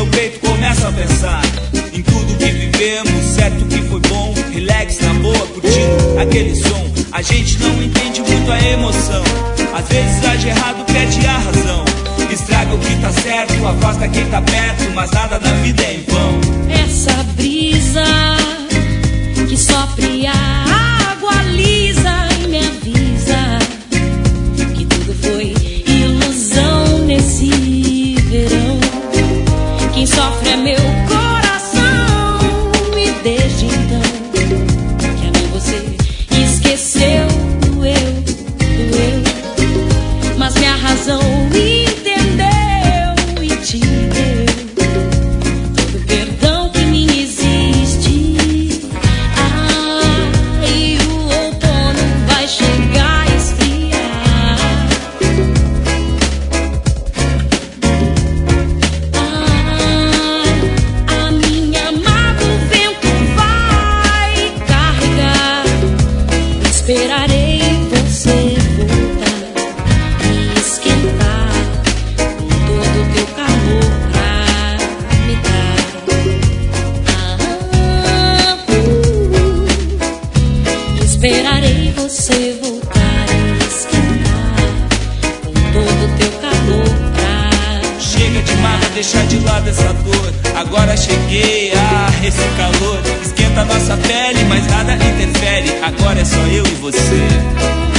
meu peito começa a pensar em tudo que vivemos, certo que foi bom. Relax, na boa, curtindo aquele som. A gente não entende muito a emoção. Às vezes age errado, perde a razão. Estraga o que tá certo, afasta quem tá perto, mas nada na vida é em vão. Essa brisa que sopre a água lisa e me avisa que tudo foi ilusão nesse verão. Quem sofre é meu coração, e desde então que a mim você esqueceu do eu, mas minha razão entendeu e te deu todo o perdão que me existe. E o outono vai chegar a esfriar. A minha mágoa o vento vai carregar. Esperarei você voltar e esquentar com todo o teu calor pra me dar. Esperarei você voltar e esquentar com todo o teu calor pra. Chega de mágoa, deixa de lado essa dor. Agora cheguei a esse calor. Esquenta nossa pele, mas nada interfere. Agora é só eu e você.